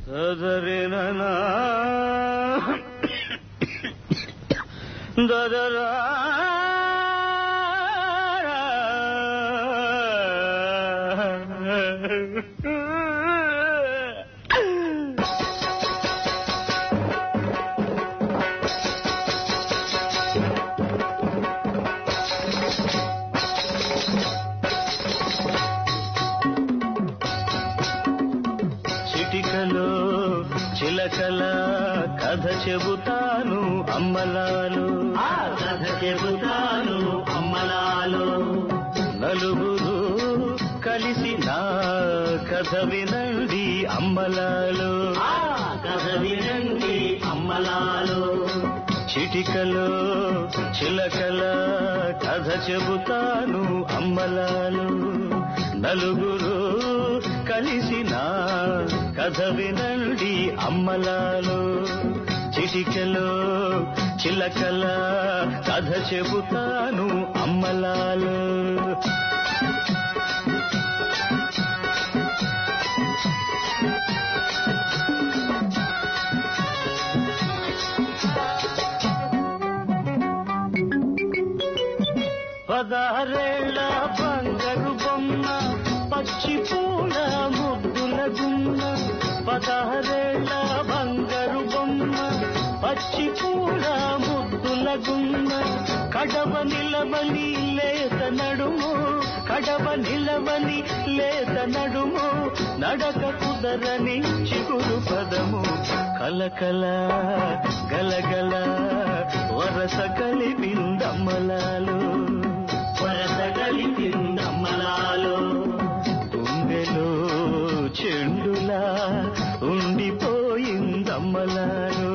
దదరిననా దదరా చిటికలో చిలకల కథ చెబుతాను అమ్మలాలు, కథ చెబుతాను అమ్మలాలు. నలుగురు కలిసి నా కథ వినండి అమ్మలాలు, కథ వినండి అమ్మలాలు. చిటికలో చిలకల కథ చెబుతాను అమ్మలాలు, నలుగురు కలిసి నా కథ వినండి అమ్మలాలు. చిటికలో చిలకల కథ చెబుతాను అమ్మలాలు. పదారేళ్ల బంగారు బొమ్మ పచ్చి పూల ముద్దుల గుమ్మ, పదారేళ్ల బంగారు బొమ్మ పచ్చి పూల ముద్దుల గుమ్మ, కడవ నిలవని లేత నడుము, కడవ నిలవని లేత నడుము, నడక కుదరని చిగురు పదము, కలకల గలగల వరస కలిపిందమ్మలాలు, వరస కలిపిందమ్మలాలు. గుండెలో చెండులా ఉండిపోయిందమ్మలాలు,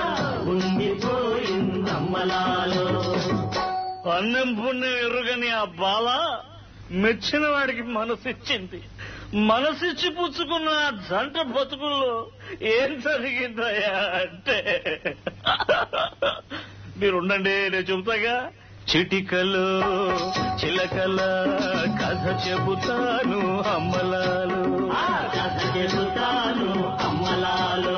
ఉండిపోయిందమ్మలాలు. అన్నం పుణ్యం ఎరుగని ఆ బాల మెచ్చిన వాడికి మనసిచ్చింది. మనసిచ్చి పుచ్చుకున్న ఆ జంట బతుకుల్లో ఏం జరిగిందయ్యా అంటే, మీరుండండి నేను చెబుతాగా. చిటికలో చిలకల కథ చెబుతాను అమ్మలాలు, కథ చెబుతాను అమ్మలాలు.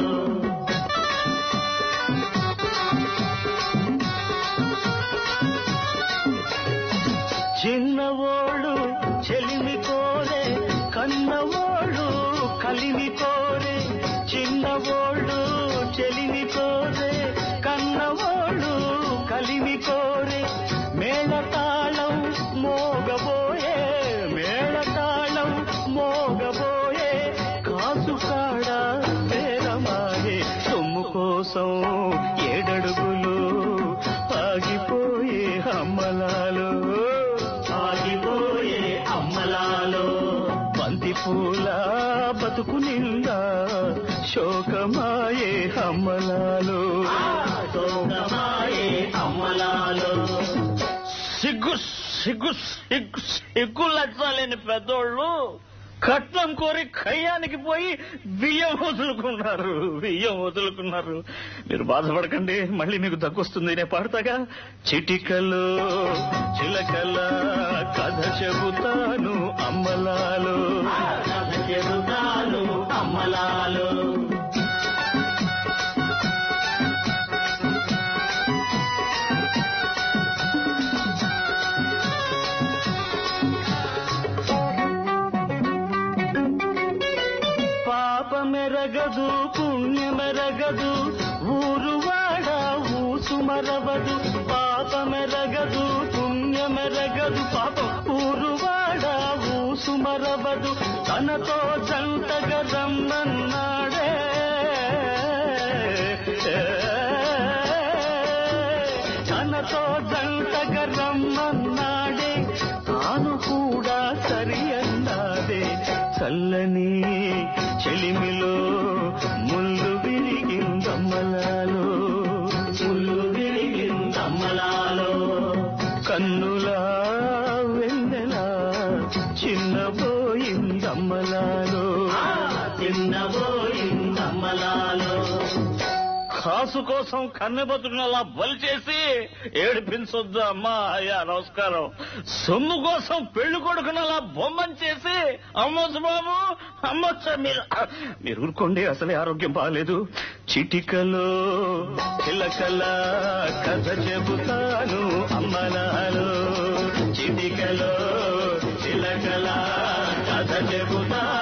చిన్నవోళ్ళు చెలిమి కోరే, కన్నవోళ్ళు కలిమి కోరే, చిన్నవోళ్ళు చెలిమి కోరే, కన్నవోళ్ళు కలిమి కోరే, మేళతాళం మోగబోయే, మేళతాళం మోగబోయే, కాసు కాడ వేరమాయే, సొమ్ము కోసం ఏడడుగులు ఆగిపోయే అమ్మలాలు, ఆగిపోయే అమ్మలాలు. బంతి పూల బతుకు నిండా శోకమాయే అమ్మలాలు, శోకమాయే అమ్మలాలు. సిగ్గు సిగ్గు సిగ్గు సిగ్గు లెచ్చాలేని పెద్దోళ్ళు కట్నం కోరి కయ్యానికి పోయి బియ్యం వదులుకున్నారు, బియ్యం వదులుకున్నారు. మీరు బాధపడకండి, మళ్ళీ మీకు దగ్గొస్తుంది. నేను పాడతాగా. చిటికలు చిలకల కథ చెబుతాను అమ్మలాలు, కథ చెబుతాను అమ్మలాలు. పాపమెరగదు పుణ్యమెరగదు ఊరువాడ ఊసు మరవదు, పాపమెరగదు పుణ్యమెరగదు పాపం ఊరువాడ ఊసు మరవదు, తనతో జంటగా రమ్మన్నాడే, తనతో జంటగా రమ్మన్నాడే, తాను కూడా సరి అన్నాడే, చల్లని చెలిమిలో ముళ్ళు విరిగిందమ్మలాలు, ముళ్ళు విరిగిందమ్మలాలు. కన్నులా వెన్నెలా చిన్నబోయిందమ్మలాలు, చిన్నబోయిందమ్మలాలు. కాసు కోసం కన్నె బతుకునలా బలి చేసి ఏడిపించొద్దు అమ్మా. అయ్యా నమస్కారం. సొమ్ము కోసం పెళ్లి కొడుకునలా బొమ్మని చేసి అమ్మొచ్చు బాబు అమ్మొచ్చా. మీరు ఊరుకోండి, అసలే ఆరోగ్యం బాగాలేదు. చిటికలో చిలకల కథ చెబుతాను అమ్మలాలు. చిటికలో చిలకల కథ చెబుతాను